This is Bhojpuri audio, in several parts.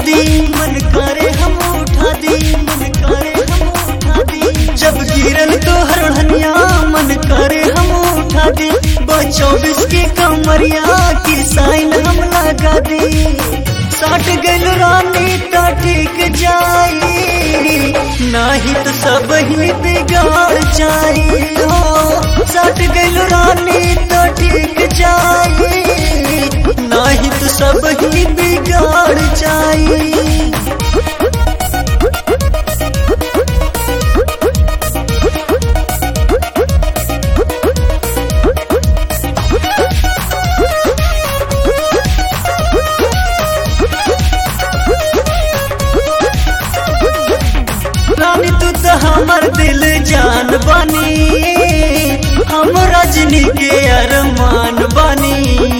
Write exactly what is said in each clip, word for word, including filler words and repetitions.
दी, मन करे हम उठा दी, मन करे हम उठा दी। जब गिरल तो हर ओढ़निया मन करे हम उठा दी। चौबीस के कमरिया की साइन हम लगा दी। साठ गल रानी तो ठीक जाई, नाही तो सब ही बिगाड़ जाई हो। साठ गल रानी तो ठीक जाई, नाही तो सब ही बिगाड़ जाई। रानी तू तो हमर दिल जान बानी, हम रजनी के अरमान बानी।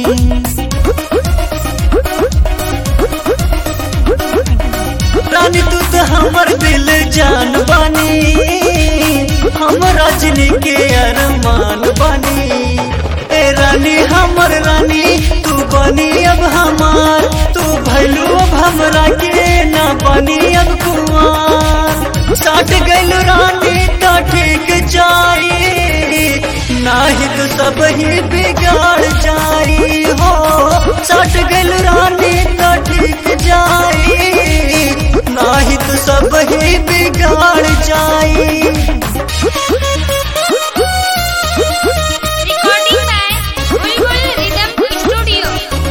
रानी तू तो हमर दिल जान बानी, हम रजनी के अरमान बानी। ए रानी हमर रानी तू बनी अब हमार, तू भैलू अब हमरा के ना बनी अब कुमार। साठ गल रानी तो ठीक जाई, नाही तो सब ही बिगाड़ जाई हो। साठ गल रानी तो ठीक जाई, नाही तो सब ही बिगाड़ जाई। Recording by Bulbul Rhythm Studio.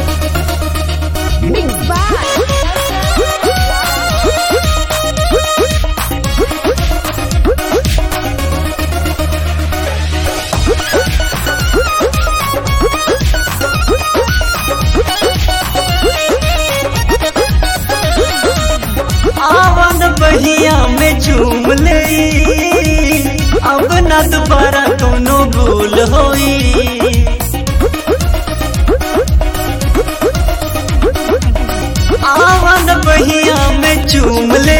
Big Bar. आवन बहिया में झूम ले, अब न दोबारा कोनो भूल होई। आवन बहिया में झूम ले,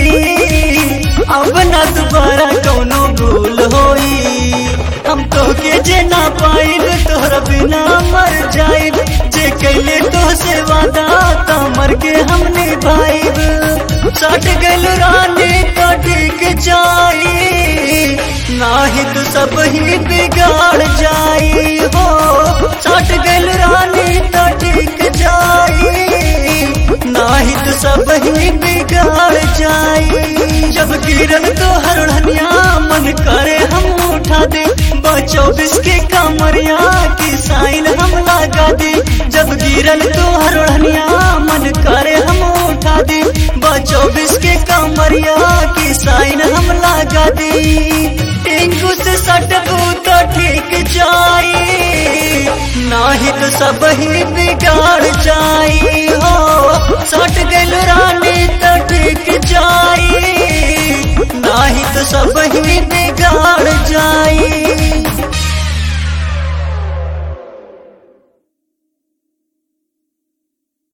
अब न दोबारा कोनो भूल होई। हम तो के जे ना पाइब तोहरा बिना मर जाइब, जे कैले तो से वादा तो मर के हम निभाइब। साठ गल रानी तो ठीक जाई, नाही तो सब ही बिगाड़ जाई हो। साठ गल रानी तो ठीक जाई, नाही तो सब ही बिगाड़ जाई। जब गिरल तो हर ओढ़निया मन करे हम उठा दे, चौबीस के कमरिया की साइन हम लगा दे। जब गिरल तो हर ओढ़निया मन करे हम उठा दे, चौबीस के कमरिया की साइन हम लगा दी। टेंगू से सटबू तो ठीक जाई, नाही तो सब ही बिगाड़ जाई।